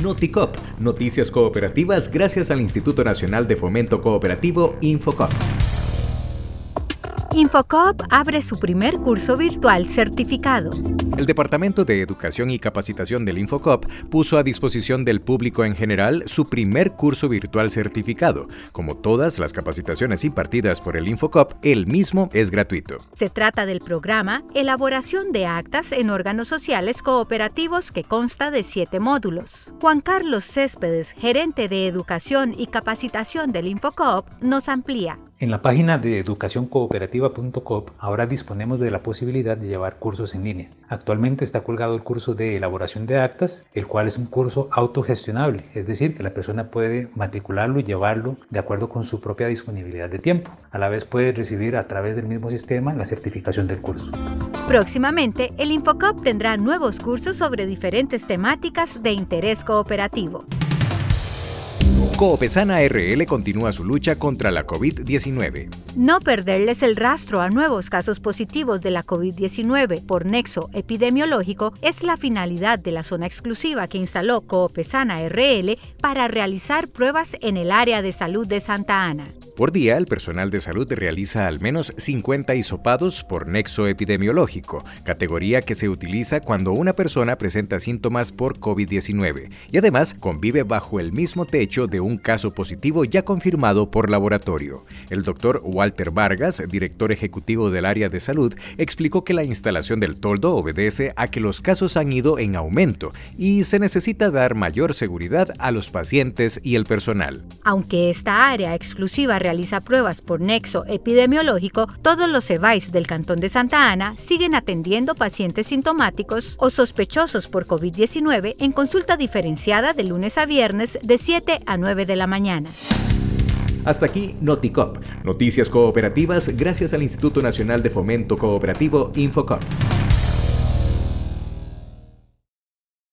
Noticop, noticias cooperativas gracias al Instituto Nacional de Fomento Cooperativo, Infocop. Infocop abre su primer curso virtual certificado. El Departamento de Educación y Capacitación del Infocop puso a disposición del público en general su primer curso virtual certificado. Como todas las capacitaciones impartidas por el Infocop, el mismo es gratuito. Se trata del programa Elaboración de Actas en Órganos Sociales Cooperativos, que consta de 7 módulos. Juan Carlos Céspedes, gerente de Educación y Capacitación del Infocop, nos amplía. En la página de educacioncooperativa.coop ahora disponemos de la posibilidad de llevar cursos en línea. Actualmente está colgado el curso de elaboración de actas, el cual es un curso autogestionable, es decir, que la persona puede matricularlo y llevarlo de acuerdo con su propia disponibilidad de tiempo. A la vez puede recibir a través del mismo sistema la certificación del curso. Próximamente, el Infocop tendrá nuevos cursos sobre diferentes temáticas de interés cooperativo. Coopesana RL continúa su lucha contra la COVID-19. No perderles el rastro a nuevos casos positivos de la COVID-19 por nexo epidemiológico es la finalidad de la zona exclusiva que instaló Coopesana RL para realizar pruebas en el área de salud de Santa Ana. Por día, el personal de salud realiza al menos 50 hisopados por nexo epidemiológico, categoría que se utiliza cuando una persona presenta síntomas por COVID-19 y además convive bajo el mismo techo de un caso positivo ya confirmado por laboratorio. El doctor Walter Vargas, director ejecutivo del área de salud, explicó que la instalación del toldo obedece a que los casos han ido en aumento y se necesita dar mayor seguridad a los pacientes y el personal. Aunque esta área exclusiva realiza pruebas por nexo epidemiológico, todos los EVAIS del Cantón de Santa Ana siguen atendiendo pacientes sintomáticos o sospechosos por COVID-19 en consulta diferenciada de lunes a viernes de 7 a 9 de la mañana. Hasta aquí Noticop, noticias cooperativas gracias al Instituto Nacional de Fomento Cooperativo, Infocop.